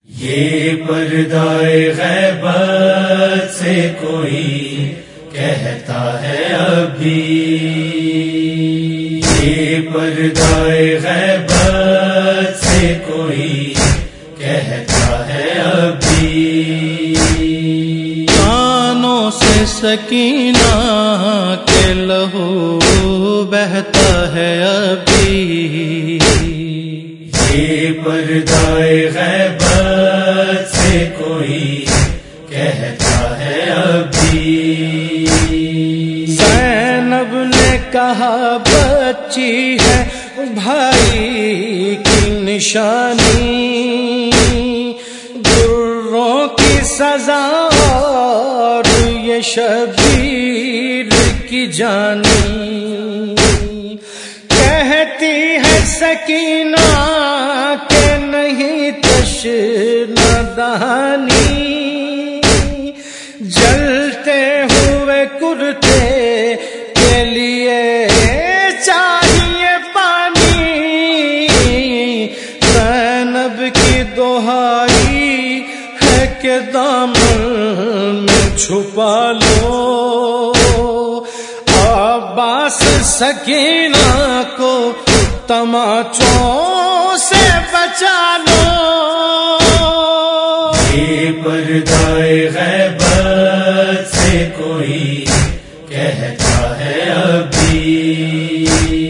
یہ پردۂ غیبت سے کوئی کہتا ہے ابھی، یہ پردۂ غیبت سے کوئی کہتا ہے ابھی، کانوں سے سکینہ کے لہو بہتا ہے ابھی، یہ پردۂ غیبت سے کوئی کہتا ہے ابھی، زینب نے کہا بچی ہے بھائی کی نشانی، دروں کی سزا اور یہ شبیر کی جانی، کہتی ہے سکینہ کہ نہیں تشنہ دہانی، جلتے ہوئے کرتے کے لیے چاہیے پانی، زینب کی دہائی ہے کہ دامن میں چھپا لو، عباس سکینہ کو تماچوں سے بچا لو، یہ پردۂ غیبت سے کوئی کہتا ہے ابھی،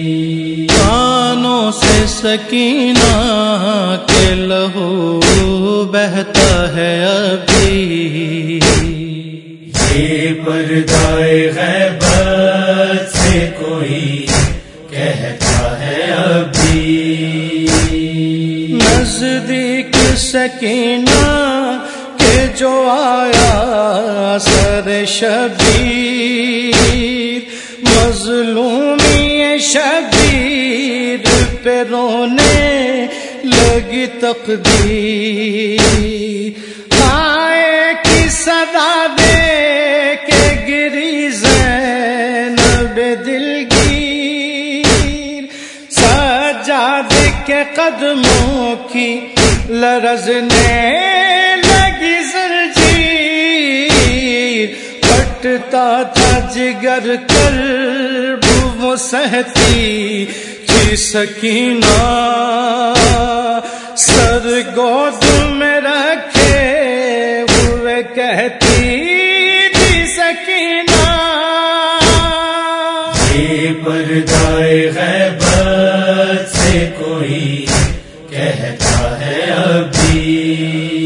کانوں سے سکینہ کے لہو بہتا ہے ابھی، یہ پردۂ غیبت سے کوئی کہتا ہے ابھی، نزدیک سکینہ کے جو آیا سر شبیر، مظلومی شبیر پہ رونے لگی تقدیر، آئے کی صدا دے کے گری زینب دلگیر، سجاد کے قدموں کی لرزنے لگی زنجیر، پھٹتا تھا جگر کرب وہ سہتی تھی سکینہ، سر گود میں رکھے ہوئے کہتی تھی سکینہ، یہ پردۂ غیبت سے کوئی کہتا ہے ابھی،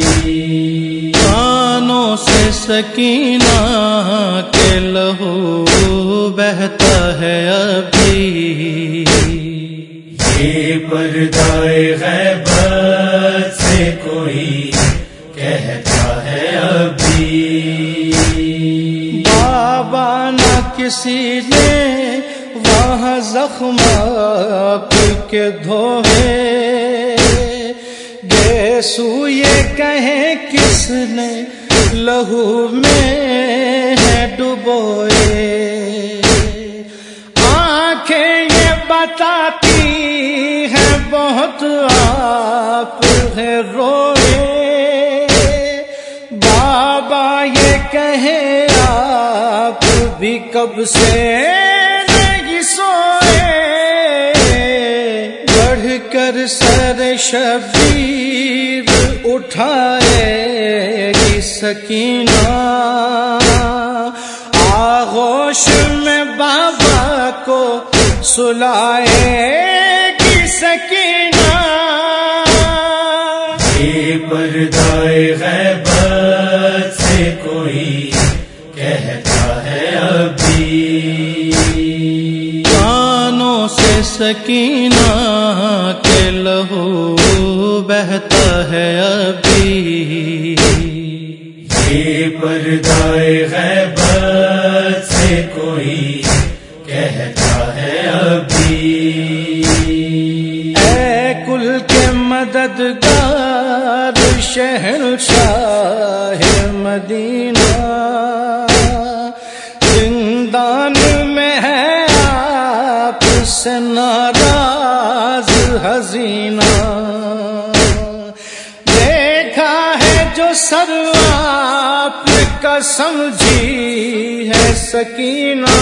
کانوں سے سکینہ کے لہو بہتا ہے ابھی، یہ پردۂ غیبت سے کوئی کہتا ہے ابھی، بابا نہ کسی نے وہاں زخم آپ کے دھوئے، گیسو یہ کہیں کس نے لہو میں ہے ڈبوئے، آنکھیں یہ بتاتی ہیں بہت آپ ہے روئے، بابا یہ کہیں آپ بھی کب سے نہیں سوئے، بڑھ کر سر شبیر اٹھائے گی سکینہ، آغوش میں بابا کو سلائے گی سکینہ، یہ پردۂ غیبت سے کوئی کہتا ہے ابھی، کانوں سے سکینہ کے لہو بہتا ہے ابھی، یہ پردۂ غیبت سے کوئی کہتا ہے ابھی، اے کل کے مددگار شہنشاہ مدینہ، زندان میں ہے آپ سے ناراض حزینہ، دیکھا جو سر آپ کا سمجھی ہے سکینہ،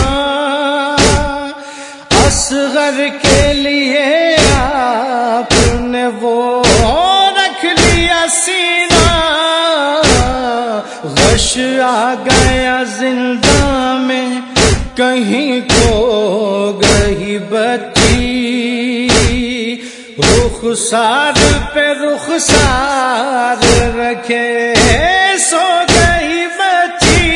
اصغر کے لیے آپ نے وہ رکھ لیا سینہ، غش آ گیا زندہ میں کہیں کھو گئی بچی، رخسار پہ رخسار رکھے سو گئی بچی،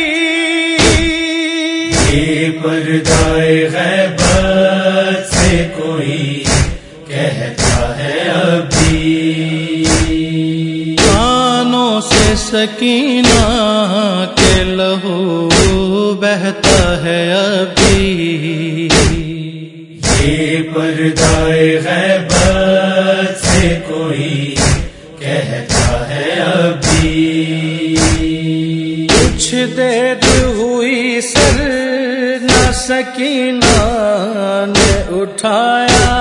یہ پردۂ غیبت سے کوئی کہتا ہے ابھی، کانوں سے سکینہ کے لہو بہتا ہے ابھی، یہ پردۂ غیبت سے کوئی کہتا ہے ابھی، کچھ دیر ہوئی سر نہ سکینہ نے اٹھایا،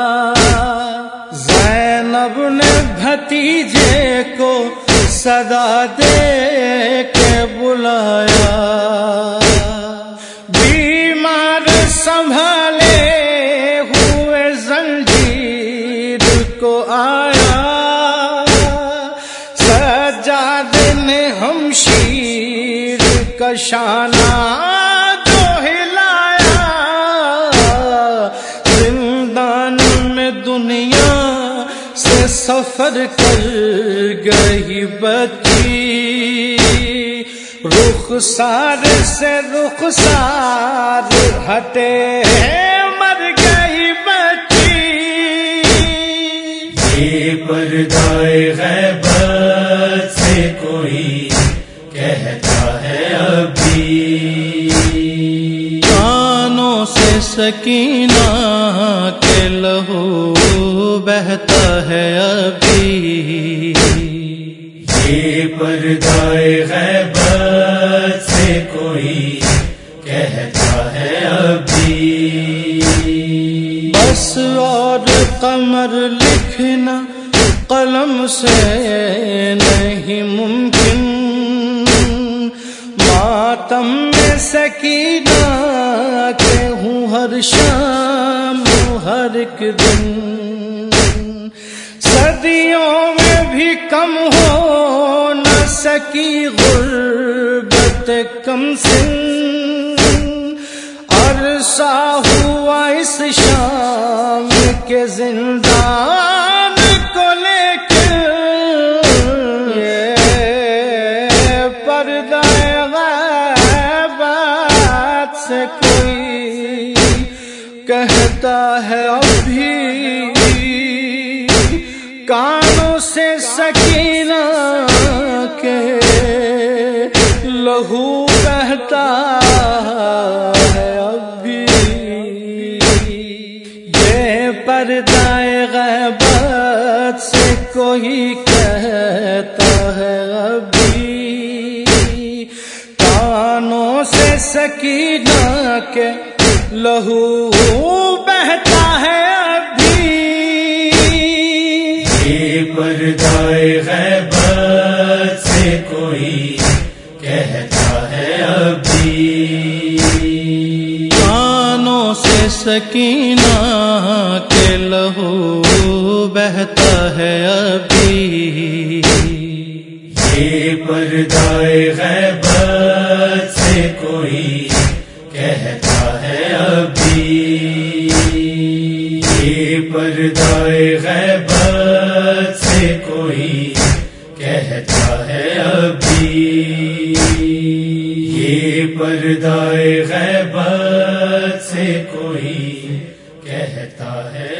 زینب نے بھتیجے کو صدا دے کے بلایا، بیمار سنبھالے ہوئے زنجیر کو آیا، سجاد نے ہمشیر کا شانہ جو ہلایا، زندان میں دنیا سے سفر کر گئی بچی، رخسار سے رخسار ہٹے مر گئی بچی، یہ پردۂ غیبت سے کوئی کہتا ہے ابھی، کانوں سے سکینہ کے لہو بہتا ہے ابھی، یہ پردۂ غیبت سے کوئی کہتا ہے ابھی، بس اور قمر لکھنا قلم سے نہیں ممکن، ماتم میں سکینہ کے ہوں ہر شام ہر ایک دن، صدیوں میں بھی کم ہو نہ سکی غربت کم سن، عرصہ ہوا اس شام کے زندان کو لے کر، یہ پردہ غیبت سے کوئی کہتا ہے ابھی، کانوں سے سکینہ کے لہو بہتا ہے ابھی، یہ پردہ غیبت سے کوئی کہتا ہے ابھی، کانوں سے سکینہ کے لہو بہتا ہے ابھی، یہ پردۂ غیبت سے کوئی کہتا ہے ابھی، کانوں سے سکینہ کے لہو بہتا ہے ابھی، یہ پردۂ غیبت سے کوئی کہتا ہے ابھی، یہ پردۂ غیبت سے کوئی کہتا ہے ابھی، یہ پردۂ غیبت سے کوئی کہتا ہے